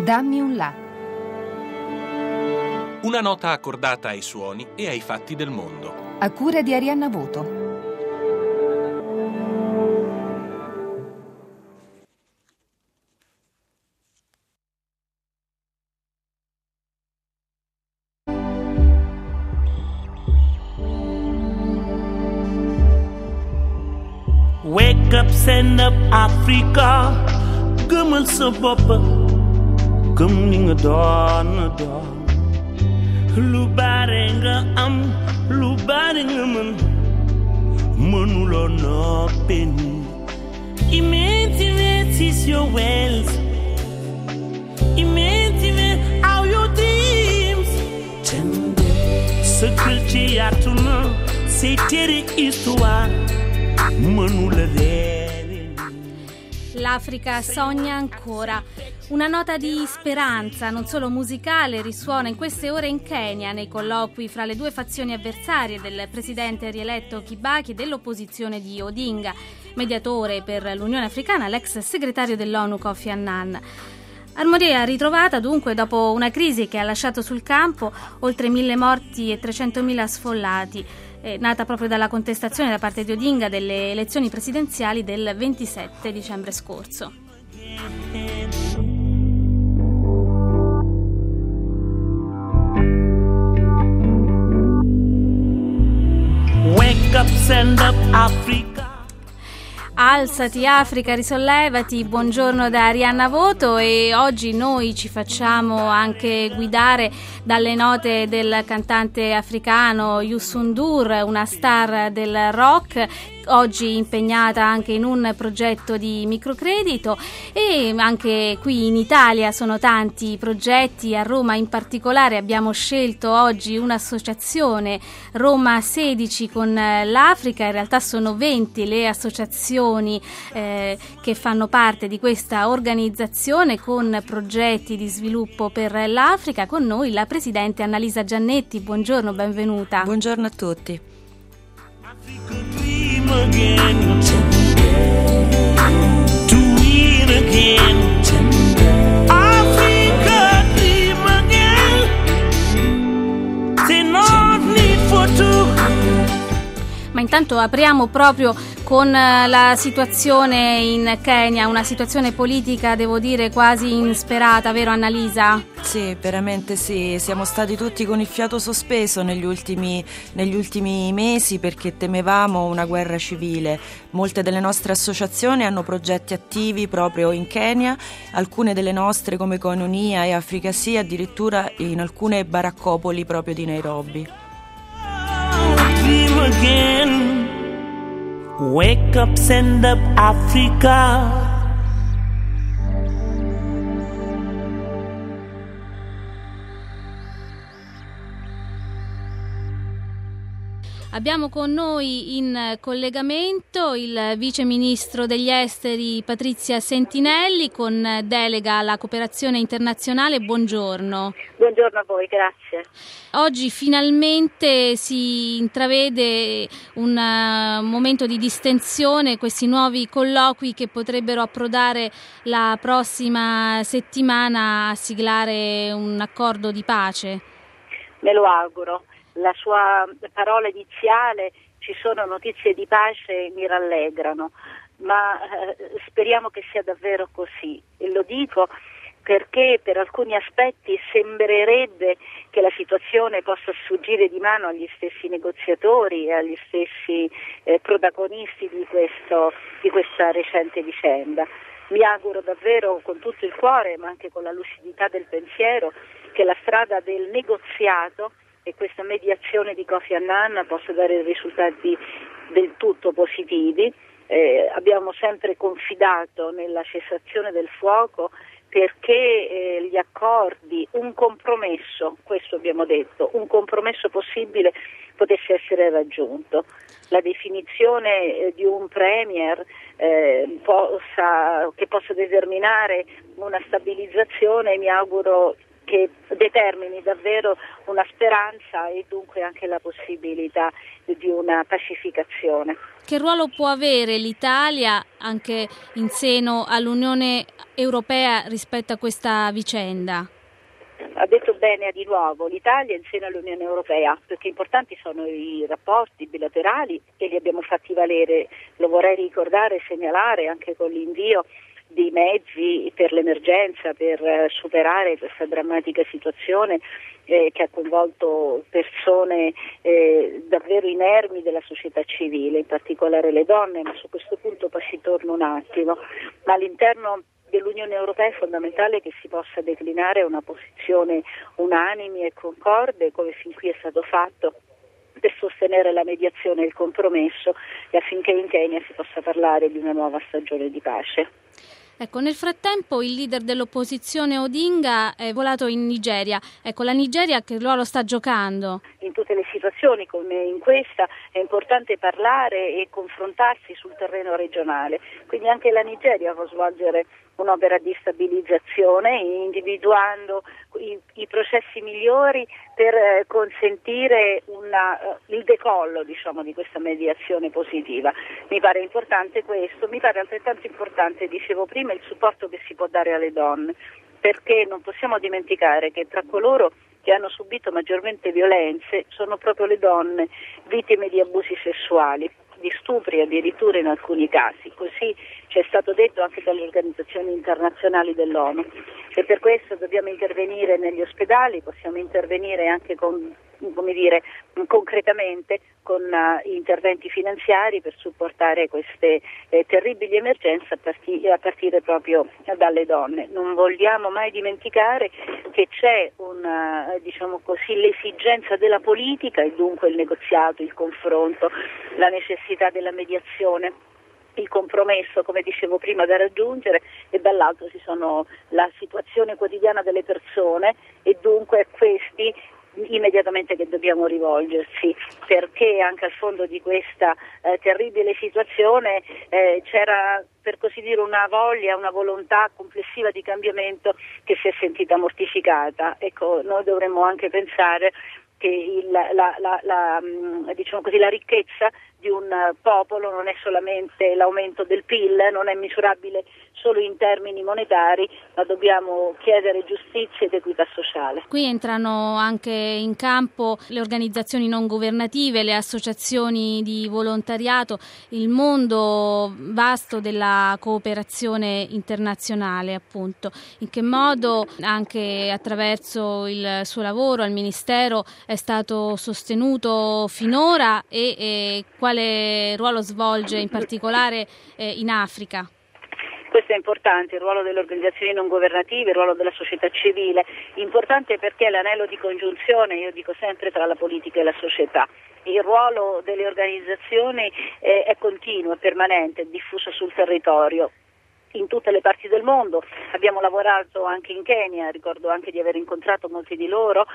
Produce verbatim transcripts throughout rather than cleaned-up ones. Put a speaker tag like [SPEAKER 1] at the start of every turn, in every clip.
[SPEAKER 1] Dammi un là.
[SPEAKER 2] Una nota accordata ai suoni e ai fatti del mondo.
[SPEAKER 1] A cura di Arianna Voto.
[SPEAKER 3] Wake up, stand up, Africa. Gëmal sa bopp, gëm li nga doon doon. Lu bare nga am, lu bare nga mën, mënuloo noppi. Imagine is your wealth. Imagine how your dreams. Sa kër ci yaatu na, say tere histoire.
[SPEAKER 4] L'Africa sogna ancora. Una nota di speranza, non solo musicale, risuona in queste ore in Kenya, nei colloqui fra le due fazioni avversarie del presidente rieletto Kibaki e dell'opposizione di Odinga, mediatore per l'Unione Africana, l'ex segretario dell'ONU Kofi Annan. Armonia ritrovata dunque dopo una crisi che ha lasciato sul campo oltre mille morti e trecentomila sfollati, eh, nata proprio dalla contestazione da parte di Odinga delle elezioni presidenziali del ventisette dicembre scorso.
[SPEAKER 3] Wake up, stand up, Africa.
[SPEAKER 4] Alzati Africa, risollevati, buongiorno da Arianna Voto, e oggi noi ci facciamo anche guidare dalle note del cantante africano Youssou N'Dour, una star del rock, oggi impegnata anche in un progetto di microcredito, e anche qui in Italia sono tanti i progetti. A Roma in particolare abbiamo scelto oggi un'associazione, Roma sedici con l'Africa. In realtà sono venti le associazioni eh, che fanno parte di questa organizzazione con progetti di sviluppo per l'Africa. Con noi la presidente Annalisa Giannetti, buongiorno, benvenuta.
[SPEAKER 5] Buongiorno a tutti.
[SPEAKER 3] Again, to win again, Africa dream again. Say no need for two.
[SPEAKER 4] Ma intanto apriamo proprio con la situazione in Kenya, una situazione politica, devo dire, quasi insperata, vero Annalisa?
[SPEAKER 5] Sì, veramente sì, siamo stati tutti con il fiato sospeso negli ultimi, negli ultimi mesi, perché temevamo una guerra civile. Molte delle nostre associazioni hanno progetti attivi proprio in Kenya, alcune delle nostre come Koinonia e Africa Sì addirittura in alcune baraccopoli proprio di Nairobi.
[SPEAKER 3] Dream again. Wake up, stand up, Africa.
[SPEAKER 4] Abbiamo con noi in collegamento il vice ministro degli esteri Patrizia Sentinelli, con delega alla cooperazione internazionale. Buongiorno.
[SPEAKER 6] Buongiorno a voi, grazie.
[SPEAKER 4] Oggi finalmente si intravede un uh, momento di distensione, questi nuovi colloqui che potrebbero approdare la prossima settimana a siglare un accordo di pace.
[SPEAKER 6] Me lo auguro. La sua parola iniziale, ci sono notizie di pace, mi rallegrano, ma eh, speriamo che sia davvero così. E lo dico perché per alcuni aspetti sembrerebbe che la situazione possa sfuggire di mano agli stessi negoziatori e agli stessi eh, protagonisti di, questo, di questa recente vicenda. Mi auguro davvero con tutto il cuore, ma anche con la lucidità del pensiero, che la strada del negoziato e questa mediazione di Kofi Annan possa dare risultati del tutto positivi. Eh, abbiamo sempre confidato nella cessazione del fuoco perché eh, gli accordi, un compromesso, questo abbiamo detto, un compromesso possibile potesse essere raggiunto. La definizione eh, di un premier eh, possa, che possa determinare una stabilizzazione, mi auguro che determini davvero una speranza e dunque anche la possibilità di una pacificazione.
[SPEAKER 4] Che ruolo può avere l'Italia anche in seno all'Unione Europea rispetto a questa vicenda?
[SPEAKER 6] Ha detto bene di nuovo l'Italia insieme all'Unione Europea, perché importanti sono i rapporti bilaterali e li abbiamo fatti valere, lo vorrei ricordare e segnalare anche con l'invio di mezzi per l'emergenza, per eh, superare questa drammatica situazione eh, che ha coinvolto persone eh, davvero inermi della società civile, in particolare le donne, ma su questo punto poi si torna un attimo. Ma all'interno dell'Unione Europea è fondamentale che si possa declinare una posizione unanime e concorde, come fin qui è stato fatto, per sostenere la mediazione e il compromesso e affinché in Kenya si possa parlare di una nuova stagione di pace.
[SPEAKER 4] Ecco, nel frattempo il leader dell'opposizione Odinga è volato in Nigeria. Ecco, la Nigeria che ruolo sta giocando?
[SPEAKER 6] In tutte le situazioni come in questa è importante parlare e confrontarsi sul terreno regionale, quindi anche la Nigeria può svolgere un'opera di stabilizzazione individuando i, i processi migliori per eh, consentire una, uh, il decollo diciamo, di questa mediazione positiva. Mi pare importante questo, mi pare altrettanto importante, dicevo prima, il supporto che si può dare alle donne, perché non possiamo dimenticare che tra coloro che hanno subito maggiormente violenze sono proprio le donne vittime di abusi sessuali, di stupri addirittura in alcuni casi, così ci è stato detto anche dalle organizzazioni internazionali dell'ONU e per questo dobbiamo intervenire negli ospedali, possiamo intervenire anche con, come dire, concretamente con uh, interventi finanziari per supportare queste eh, terribili emergenze a, parti- a partire proprio dalle donne. Non vogliamo mai dimenticare che c'è una, diciamo così, l'esigenza della politica e dunque il negoziato, il confronto, la necessità della mediazione, il compromesso, come dicevo prima, da raggiungere e dall'altro ci sono la situazione quotidiana delle persone e dunque a questi immediatamente che dobbiamo rivolgersi, perché anche al fondo di questa eh, terribile situazione eh, c'era per così dire una voglia, una volontà complessiva di cambiamento che si è sentita mortificata. Ecco, noi dovremmo anche pensare che il, la, la, la, diciamo così, la ricchezza di un popolo non è solamente l'aumento del P I L, non è misurabile solo in termini monetari, ma dobbiamo chiedere giustizia ed equità sociale.
[SPEAKER 4] Qui entrano anche in campo le organizzazioni non governative, le associazioni di volontariato, il mondo vasto della cooperazione internazionale, appunto. In che modo anche attraverso il suo lavoro al Ministero è stato sostenuto finora e, e quale ruolo svolge in particolare eh, in Africa?
[SPEAKER 6] Questo è importante, il ruolo delle organizzazioni non governative, il ruolo della società civile, importante perché è l'anello di congiunzione, io dico sempre, tra la politica e la società. Il ruolo delle organizzazioni è, è continuo, è permanente, è diffuso sul territorio. In tutte le parti del mondo, abbiamo lavorato anche in Kenya, ricordo anche di aver incontrato molti di loro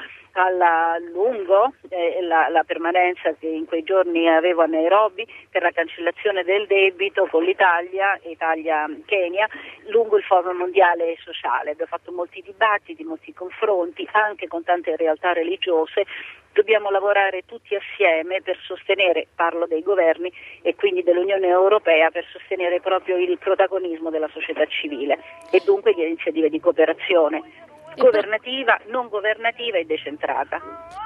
[SPEAKER 6] a lungo eh, la, la permanenza che in quei giorni avevo a Nairobi per la cancellazione del debito con l'Italia, Italia-Kenya, lungo il Forum Mondiale Sociale. Abbiamo fatto molti dibattiti, molti confronti, anche con tante realtà religiose. Dobbiamo lavorare tutti assieme per sostenere, parlo dei governi e quindi dell'Unione Europea, per sostenere proprio il protagonismo della società civile e dunque le iniziative di cooperazione governativa, non governativa e decentrata.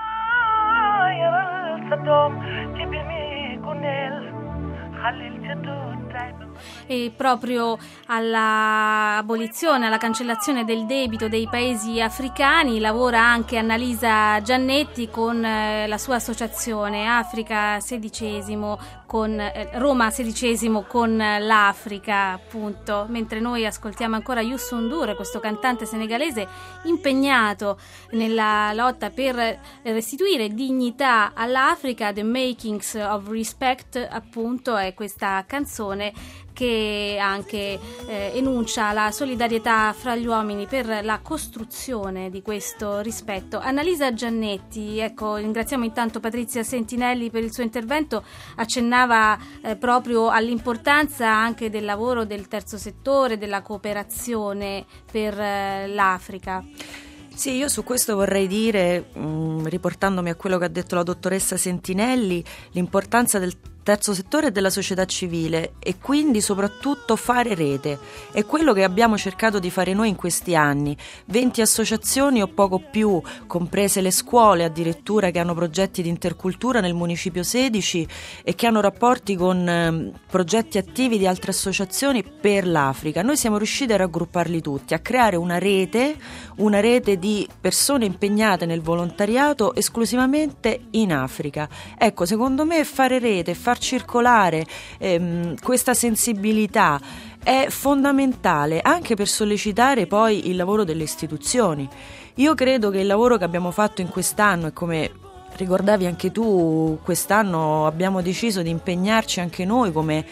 [SPEAKER 4] E proprio alla abolizione, alla cancellazione del debito dei paesi africani lavora anche Annalisa Giannetti con eh, la sua associazione Africa sedicesimo con eh, Roma sedicesimo con l'Africa, appunto, mentre noi ascoltiamo ancora Youssou N'Dour, questo cantante senegalese impegnato nella lotta per restituire dignità all'Africa. The Makings of Respect, appunto, è questa canzone che anche eh, enuncia la solidarietà fra gli uomini per la costruzione di questo rispetto. Annalisa Giannetti, ecco, ringraziamo intanto Patrizia Sentinelli per il suo intervento, accennava eh, proprio all'importanza anche del lavoro del terzo settore, della cooperazione per eh, l'Africa.
[SPEAKER 5] Sì, io su questo vorrei dire, mh, riportandomi a quello che ha detto la dottoressa Sentinelli, l'importanza del terzo settore e della società civile, e quindi soprattutto fare rete. È quello che abbiamo cercato di fare noi in questi anni. venti associazioni o poco più, comprese le scuole addirittura, che hanno progetti di intercultura nel municipio sedici e che hanno rapporti con eh, progetti attivi di altre associazioni per l'Africa. Noi siamo riusciti a raggrupparli tutti, a creare una rete, una rete di persone impegnate nel volontariato esclusivamente in Africa. Ecco, secondo me fare rete, far circolare ehm, questa sensibilità è fondamentale anche per sollecitare poi il lavoro delle istituzioni. Io credo che il lavoro che abbiamo fatto in quest'anno, e come ricordavi anche tu, quest'anno abbiamo deciso di impegnarci anche noi, come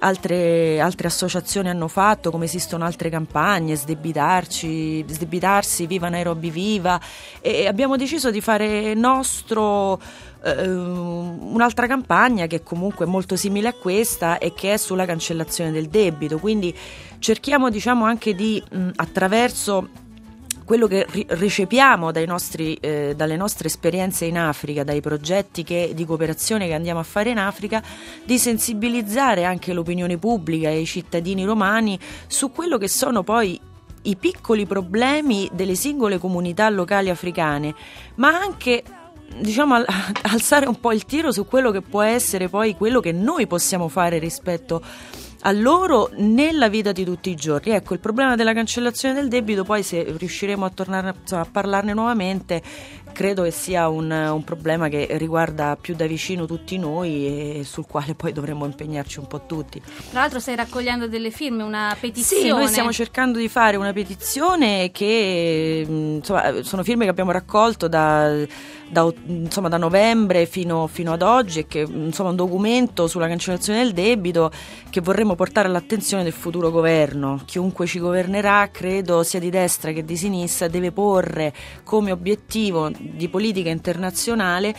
[SPEAKER 5] Altre, altre associazioni hanno fatto, come esistono altre campagne, sdebitarci, sdebitarsi, Viva Nairobi Viva, e abbiamo deciso di fare nostro eh, un'altra campagna che è comunque molto simile a questa e che è sulla cancellazione del debito. Quindi cerchiamo, diciamo, anche di mh, attraverso quello che ricepiamo dai nostri, eh, dalle nostre esperienze in Africa, dai progetti che, di cooperazione che andiamo a fare in Africa, di sensibilizzare anche l'opinione pubblica e i cittadini romani su quello che sono poi i piccoli problemi delle singole comunità locali africane, ma anche, diciamo, al, alzare un po' il tiro su quello che può essere poi quello che noi possiamo fare rispetto a loro nella vita di tutti i giorni. Ecco, il problema della cancellazione del debito, poi se riusciremo a tornare, insomma, a parlarne nuovamente, credo che sia un, un problema che riguarda più da vicino tutti noi e sul quale poi dovremmo impegnarci un po' tutti.
[SPEAKER 4] Tra l'altro stai raccogliendo delle firme, una petizione.
[SPEAKER 5] Sì, noi stiamo cercando di fare una petizione che, insomma, sono firme che abbiamo raccolto da, da, insomma, da novembre fino, fino ad oggi, e che, insomma, un documento sulla cancellazione del debito che vorremmo portare all'attenzione del futuro governo. Chiunque ci governerà, credo sia di destra che di sinistra, deve porre come obiettivo di politica internazionale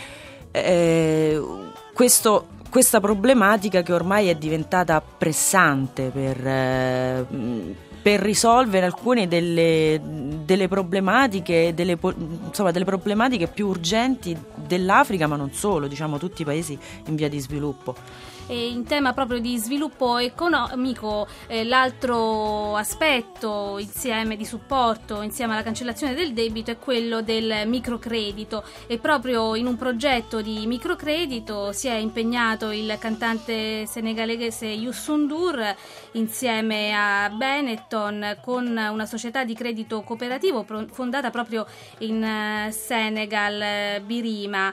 [SPEAKER 5] eh, questo, questa problematica che ormai è diventata pressante per, eh, per risolvere alcune delle, delle problematiche delle, insomma, delle problematiche più urgenti dell'Africa, ma non solo, diciamo tutti i paesi in via di sviluppo.
[SPEAKER 4] E in tema proprio di sviluppo economico, eh, l'altro aspetto insieme di supporto, insieme alla cancellazione del debito, è quello del microcredito, e proprio in un progetto di microcredito si è impegnato il cantante senegalese Youssou N'Dour insieme a Benetton, con una società di credito cooperativo fondata proprio in Senegal, Birima,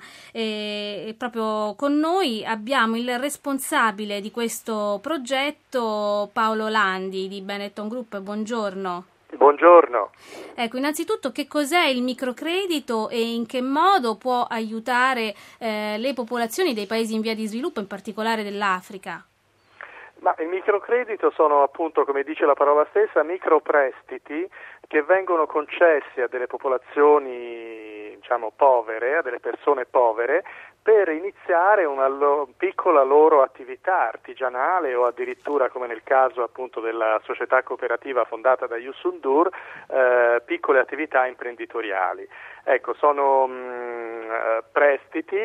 [SPEAKER 4] e proprio con noi abbiamo il responsabile di questo progetto, Paolo Landi di Benetton Group. Buongiorno.
[SPEAKER 7] Buongiorno.
[SPEAKER 4] Ecco, innanzitutto, che cos'è il microcredito e in che modo può aiutare eh, le popolazioni dei paesi in via di sviluppo, in particolare dell'Africa?
[SPEAKER 7] Ma il microcredito sono, appunto, come dice la parola stessa, microprestiti che vengono concessi a delle popolazioni, diciamo, povere, a delle persone povere, per iniziare una lo- piccola loro attività artigianale, o addirittura, come nel caso appunto della società cooperativa fondata da Youssou N'Dour, eh, piccole attività imprenditoriali. Ecco, sono mh, prestiti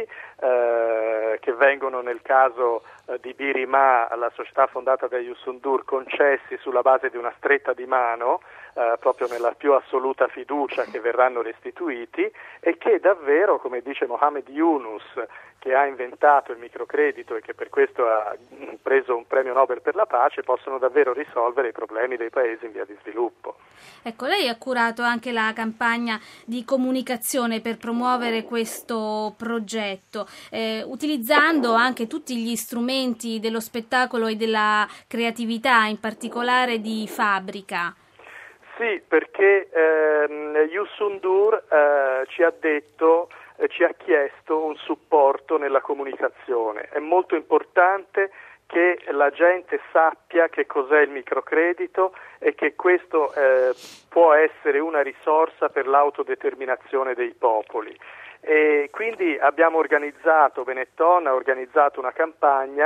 [SPEAKER 7] eh, che vengono, nel caso eh, di Birima, la società fondata da Youssou N'Dour, concessi sulla base di una stretta di mano, eh, proprio nella più assoluta fiducia che verranno restituiti, e che davvero, come dice Mohamed Yunus, che ha inventato il microcredito e che per questo ha preso un premio Nobel per la pace, possono davvero risolvere i problemi dei paesi in via di sviluppo.
[SPEAKER 4] Ecco, lei ha curato anche la campagna di comunicazione per promuovere questo progetto, eh, utilizzando anche tutti gli strumenti dello spettacolo e della creatività, in particolare di fabbrica.
[SPEAKER 7] Sì, perché ehm, Youssou N'Dour eh, ci ha detto, eh, ci ha chiesto un supporto nella comunicazione. È molto importante che la gente sappia che cos'è il microcredito e che questo eh, può essere una risorsa per l'autodeterminazione dei popoli. E quindi abbiamo organizzato, Benetton ha organizzato una campagna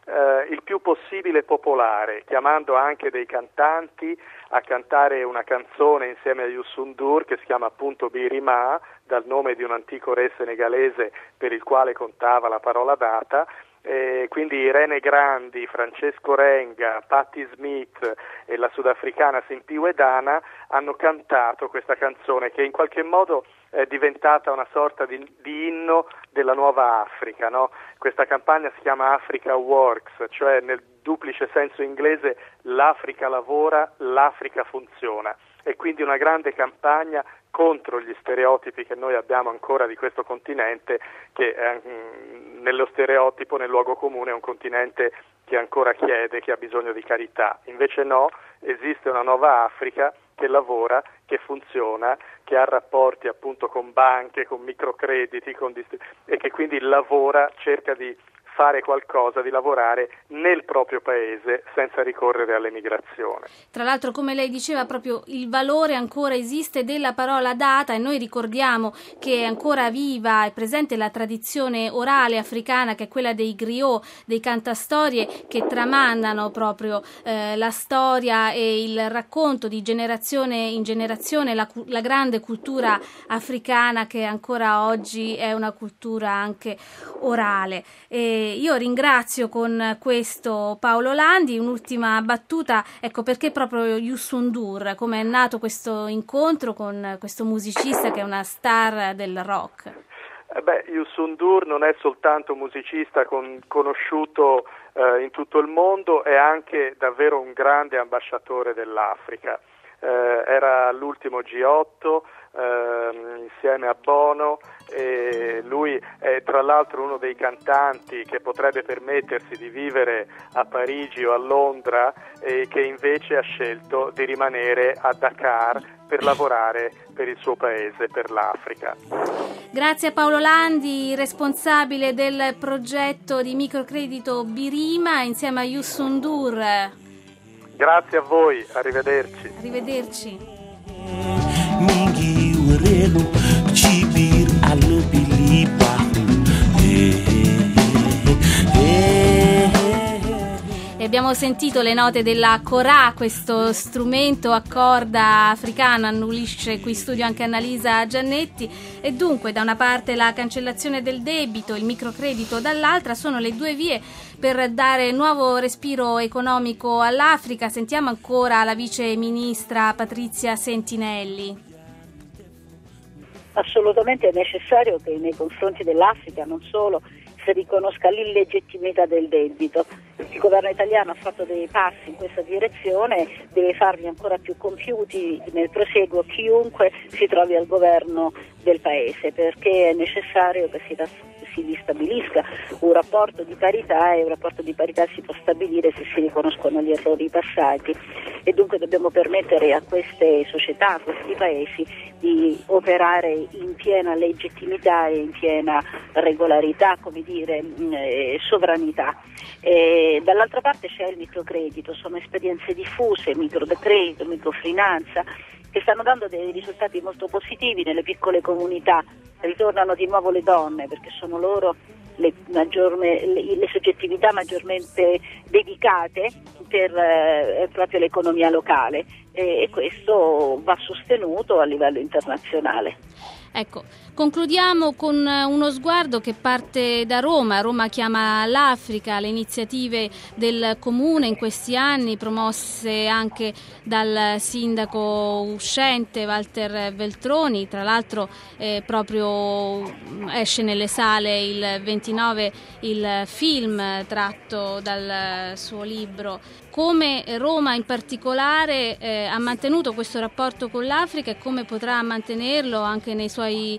[SPEAKER 7] eh, il più possibile popolare, chiamando anche dei cantanti a cantare una canzone insieme a Youssou N'Dour che si chiama appunto Birima, dal nome di un antico re senegalese per il quale contava la parola data. Eh, quindi Irene Grandi, Francesco Renga, Patti Smith e la sudafricana Simpiwe Dana hanno cantato questa canzone che in qualche modo è diventata una sorta di, di inno della nuova Africa, no? Questa campagna si chiama Africa Works, cioè nel duplice senso inglese l'Africa lavora, l'Africa funziona. E quindi una grande campagna contro gli stereotipi che noi abbiamo ancora di questo continente, che eh, nello stereotipo, nel luogo comune, è un continente che ancora chiede, che ha bisogno di carità. Invece no, esiste una nuova Africa che lavora, che funziona, che ha rapporti appunto con banche, con microcrediti, con dist- e che quindi lavora, cerca di fare qualcosa, di lavorare nel proprio paese senza ricorrere all'emigrazione.
[SPEAKER 4] Tra l'altro, come lei diceva, proprio il valore ancora esiste della parola data, e noi ricordiamo che è ancora viva e presente la tradizione orale africana, che è quella dei griot, dei cantastorie che tramandano proprio eh, la storia e il racconto di generazione in generazione, la, la grande cultura africana che ancora oggi è una cultura anche orale. E io ringrazio con questo Paolo Landi. Un'ultima battuta, ecco, perché proprio Youssou N'Dour, come è nato questo incontro con questo musicista che è una star del rock?
[SPEAKER 7] Eh beh, Youssou N'Dour non è soltanto un musicista con, conosciuto eh, in tutto il mondo, è anche davvero un grande ambasciatore dell'Africa. Eh, era all'ultimo G otto eh, insieme a Bono, e lui è tra l'altro uno dei cantanti che potrebbe permettersi di vivere a Parigi o a Londra e che invece ha scelto di rimanere a Dakar per lavorare per il suo paese, per l'Africa.
[SPEAKER 4] Grazie a Paolo Landi, responsabile del progetto di microcredito Birima insieme a Youssou N'Dour.
[SPEAKER 7] Grazie a voi, arrivederci.
[SPEAKER 4] Arrivederci.
[SPEAKER 3] Mingi urelu chibir alubilipa.
[SPEAKER 4] E abbiamo sentito le note della Kora, questo strumento a corda africano, annullisce qui in studio anche Annalisa Giannetti. E dunque, da una parte la cancellazione del debito, il microcredito dall'altra, sono le due vie per dare nuovo respiro economico all'Africa. Sentiamo ancora la vice ministra Patrizia Sentinelli.
[SPEAKER 6] Assolutamente è necessario che nei confronti dell'Africa non solo si riconosca l'illegittimità del debito. Il governo italiano ha fatto dei passi in questa direzione, deve farli ancora più compiuti nel proseguo chiunque si trovi al governo del paese, perché è necessario che si, si ristabilisca un rapporto di parità, e un rapporto di parità si può stabilire se si riconoscono gli errori passati, e dunque dobbiamo permettere a queste società, a questi paesi, di operare in piena legittimità e in piena regolarità, come dire, eh, sovranità. E dall'altra parte c'è il microcredito, sono esperienze diffuse, microdecredito, microfinanza, che stanno dando dei risultati molto positivi nelle piccole comunità. Ritornano di nuovo le donne, perché sono loro le, maggiorme, le, le soggettività maggiormente dedicate per eh, proprio l'economia locale, e, e questo va sostenuto a livello internazionale.
[SPEAKER 4] Ecco, concludiamo con uno sguardo che parte da Roma. Roma chiama l'Africa, le iniziative del comune in questi anni, promosse anche dal sindaco uscente Walter Veltroni. Tra l'altro eh, proprio esce nelle sale il ventinove il film tratto dal suo libro. Come Roma in particolare eh, ha mantenuto questo rapporto con l'Africa e come potrà mantenerlo anche nei suoi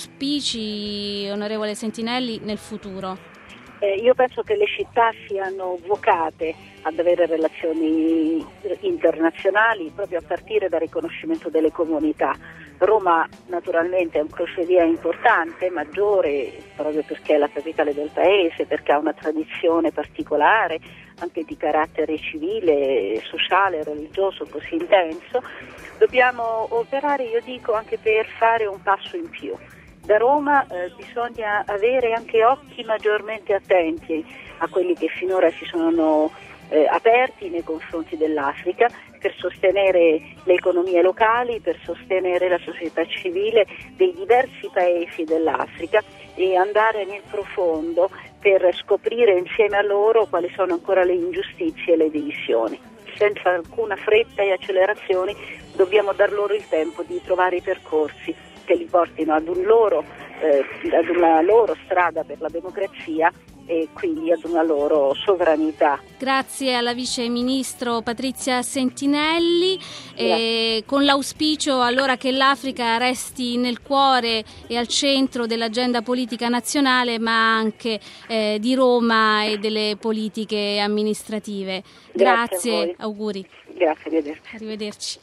[SPEAKER 4] auspici, onorevole Sentinelli, nel futuro?
[SPEAKER 6] Eh, io penso che le città siano vocate ad avere relazioni internazionali proprio a partire dal riconoscimento delle comunità. Roma naturalmente è un crocevia importante, maggiore, proprio perché è la capitale del paese, perché ha una tradizione particolare anche di carattere civile, sociale, religioso così intenso. Dobbiamo operare, io dico, anche per fare un passo in più. Da Roma eh, bisogna avere anche occhi maggiormente attenti a quelli che finora si sono eh, aperti nei confronti dell'Africa, per sostenere le economie locali, per sostenere la società civile dei diversi paesi dell'Africa e andare nel profondo per scoprire insieme a loro quali sono ancora le ingiustizie e le divisioni. Senza alcuna fretta e accelerazioni dobbiamo dar loro il tempo di trovare i percorsi che li portino ad un loro, eh, ad una loro strada per la democrazia e quindi ad una loro sovranità.
[SPEAKER 4] Grazie alla Vice Ministro Patrizia Sentinelli, e con l'auspicio allora che l'Africa resti nel cuore e al centro dell'agenda politica nazionale, ma anche eh, di Roma e delle politiche amministrative. Grazie,
[SPEAKER 6] Grazie
[SPEAKER 4] auguri.
[SPEAKER 6] Grazie, arrivederci.
[SPEAKER 4] Arrivederci.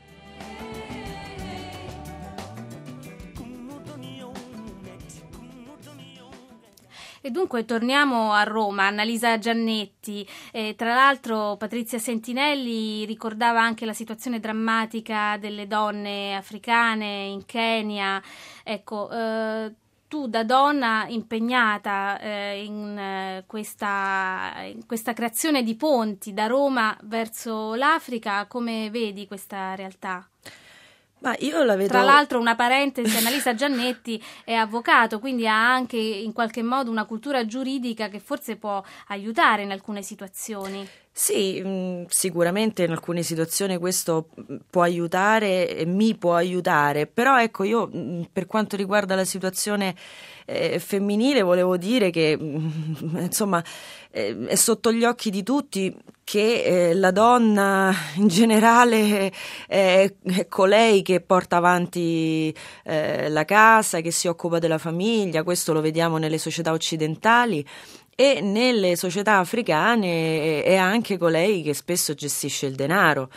[SPEAKER 4] E dunque torniamo a Roma. Annalisa Giannetti, eh, tra l'altro Patrizia Sentinelli ricordava anche la situazione drammatica delle donne africane in Kenya. Ecco, eh, tu da donna impegnata eh, in, eh, questa, in questa creazione di ponti da Roma verso l'Africa, come vedi questa realtà?
[SPEAKER 5] Ma io la vedo...
[SPEAKER 4] Tra l'altro, una parentesi, Annalisa Giannetti è avvocato, quindi ha anche in qualche modo una cultura giuridica che forse può aiutare in alcune situazioni.
[SPEAKER 5] Sì, mh, sicuramente in alcune situazioni questo può aiutare e mi può aiutare, però ecco, io mh, per quanto riguarda la situazione eh, femminile volevo dire che mh, insomma eh, è sotto gli occhi di tutti che eh, la donna in generale è, è colei che porta avanti eh, la casa, che si occupa della famiglia. Questo lo vediamo nelle società occidentali. E nelle società africane è anche colei che spesso gestisce il denaro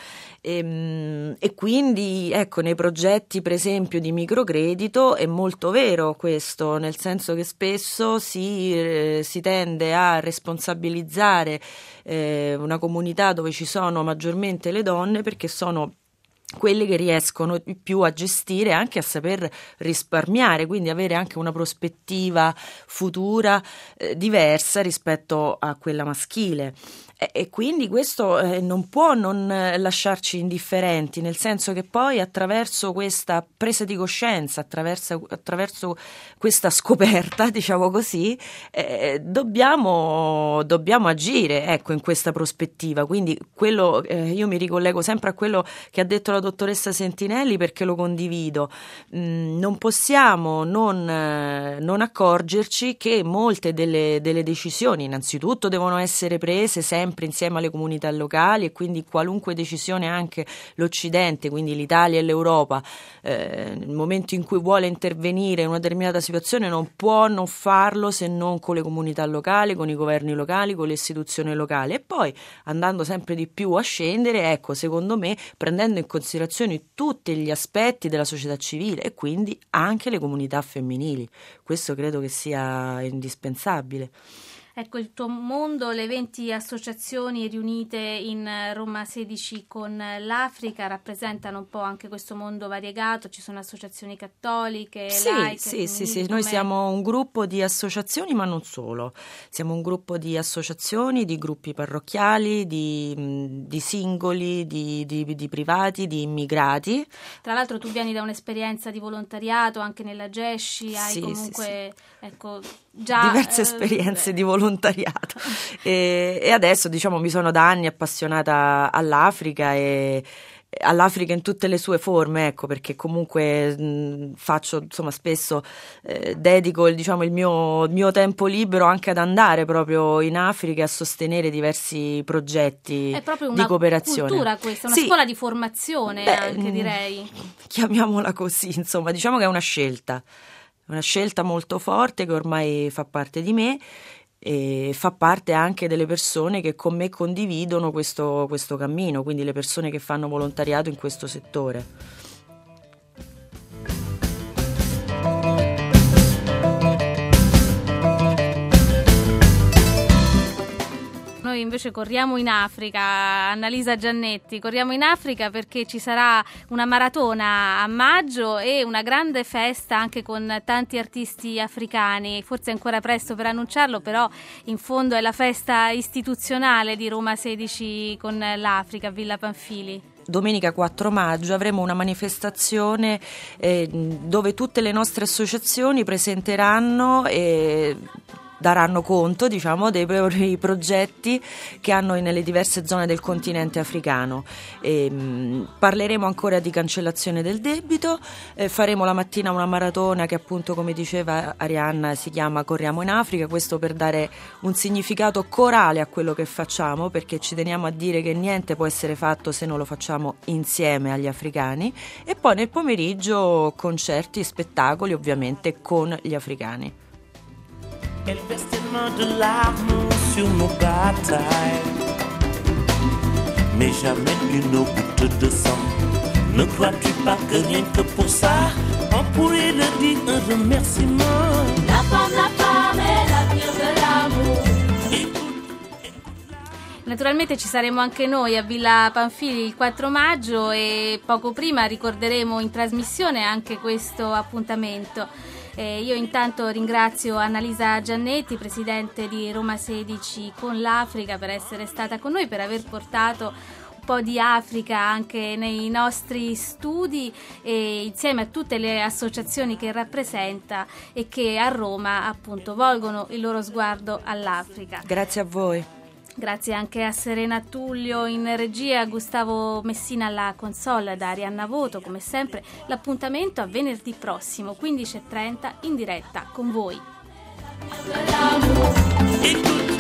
[SPEAKER 5] e, e quindi ecco, nei progetti per esempio di microcredito è molto vero questo, nel senso che spesso si, eh, si tende a responsabilizzare eh, una comunità dove ci sono maggiormente le donne, perché sono quelle che riescono di più a gestire, anche a saper risparmiare, quindi avere anche una prospettiva futura eh, diversa rispetto a quella maschile. E, e quindi questo eh, non può non lasciarci indifferenti, nel senso che poi attraverso questa presa di coscienza, attraverso, attraverso questa scoperta, diciamo così, eh, dobbiamo, dobbiamo agire, ecco, in questa prospettiva. Quindi quello, eh, io mi ricollego sempre a quello che ha detto la dottoressa Sentinelli, perché lo condivido. Mm, non possiamo non, eh, non accorgerci che molte delle, delle decisioni innanzitutto devono essere prese sempre insieme alle comunità locali, e quindi qualunque decisione anche l'Occidente, quindi l'Italia e l'Europa, eh, nel momento in cui vuole intervenire in una determinata situazione non può non farlo se non con le comunità locali, con i governi locali, con le istituzioni locali, e poi andando sempre di più a scendere, ecco, secondo me prendendo in considerazione tutti gli aspetti della società civile e quindi anche le comunità femminili. Questo credo che sia indispensabile.
[SPEAKER 4] Ecco, il tuo mondo, le venti associazioni riunite in Roma sedici con l'Africa rappresentano un po' anche questo mondo variegato. Ci sono associazioni cattoliche,
[SPEAKER 5] sì,
[SPEAKER 4] laiche,
[SPEAKER 5] sì, sì, sì. Noi
[SPEAKER 4] come...
[SPEAKER 5] siamo un gruppo di associazioni, ma non solo. Siamo un gruppo di associazioni, di gruppi parrocchiali, di, di singoli, di, di, di privati, di immigrati.
[SPEAKER 4] Tra l'altro tu vieni da un'esperienza di volontariato anche nella Gesci, hai
[SPEAKER 5] sì,
[SPEAKER 4] comunque
[SPEAKER 5] sì, sì.
[SPEAKER 4] ecco già
[SPEAKER 5] diverse
[SPEAKER 4] eh,
[SPEAKER 5] esperienze di volontariato e, e adesso diciamo mi sono da anni appassionata all'Africa e all'Africa in tutte le sue forme, ecco, perché comunque mh, faccio insomma spesso eh, dedico il, diciamo, il mio, il mio tempo libero anche ad andare proprio in Africa a sostenere diversi progetti
[SPEAKER 4] è proprio
[SPEAKER 5] di cooperazione.
[SPEAKER 4] È una cultura questa, una
[SPEAKER 5] sì.
[SPEAKER 4] scuola di formazione. Beh, anche direi
[SPEAKER 5] chiamiamola così, insomma, diciamo che è una scelta una scelta molto forte che ormai fa parte di me e fa parte anche delle persone che con me condividono questo, questo cammino, quindi le persone che fanno volontariato in questo settore.
[SPEAKER 4] Noi noi invece corriamo in Africa, Annalisa Giannetti, corriamo in Africa perché ci sarà una maratona a maggio e una grande festa anche con tanti artisti africani. Forse è ancora presto per annunciarlo, però in fondo è la festa istituzionale di Roma sedici con l'Africa, Villa Pamphili.
[SPEAKER 5] Domenica quattro maggio avremo una manifestazione eh, dove tutte le nostre associazioni presenteranno e daranno conto, diciamo, dei propri progetti che hanno nelle diverse zone del continente africano. E, mh, parleremo ancora di cancellazione del debito, eh, faremo la mattina una maratona che appunto, come diceva Arianna, si chiama Corriamo in Africa, questo per dare un significato corale a quello che facciamo, perché ci teniamo a dire che niente può essere fatto se non lo facciamo insieme agli africani, e poi nel pomeriggio concerti, spettacoli ovviamente con gli africani.
[SPEAKER 3] Et le vestiment de l'amour sur nos batailles, mais jamais une goutte de sang. Ne crois-tu pas que rien que pour ça, on pourrait le dire un remerciement?
[SPEAKER 8] La femme, la femme est l'avenir de l'amour.
[SPEAKER 4] Naturalmente ci saremo anche noi a Villa Pamphili il quattro maggio e poco prima ricorderemo in trasmissione anche questo appuntamento. Eh, io intanto ringrazio Annalisa Giannetti, presidente di Roma sedici con l'Africa, per essere stata con noi, per aver portato un po' di Africa anche nei nostri studi e insieme a tutte le associazioni che rappresenta e che a Roma appunto volgono il loro sguardo all'Africa.
[SPEAKER 5] Grazie a voi.
[SPEAKER 4] Grazie anche a Serena Tullio in regia, a Gustavo Messina alla console, da Arianna Voto, come sempre. L'appuntamento a venerdì prossimo, quindici e trenta, in diretta con voi.